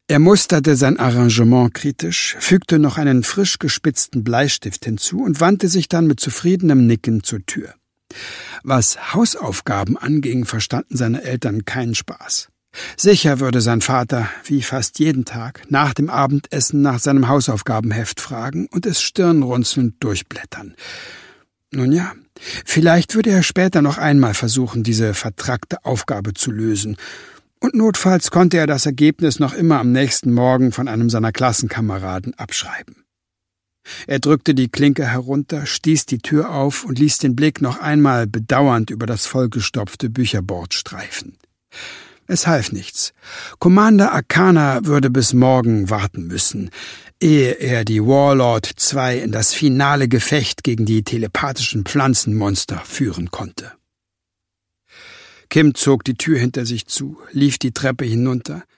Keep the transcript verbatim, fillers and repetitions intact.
Er musterte sein Arrangement kritisch, fügte noch einen frisch gespitzten Bleistift hinzu und wandte sich dann mit zufriedenem Nicken zur Tür. Was Hausaufgaben anging, verstanden seine Eltern keinen Spaß. Sicher würde sein Vater, wie fast jeden Tag, nach dem Abendessen nach seinem Hausaufgabenheft fragen und es stirnrunzelnd durchblättern. Nun ja, vielleicht würde er später noch einmal versuchen, diese vertrackte Aufgabe zu lösen. Und notfalls konnte er das Ergebnis noch immer am nächsten Morgen von einem seiner Klassenkameraden abschreiben. Er drückte die Klinke herunter, stieß die Tür auf und ließ den Blick noch einmal bedauernd über das vollgestopfte Bücherbord streifen. Es half nichts. Commander Arcana würde bis morgen warten müssen, ehe er die Warlord zwei in das finale Gefecht gegen die telepathischen Pflanzenmonster führen konnte. Kim zog die Tür hinter sich zu, lief die Treppe hinunter,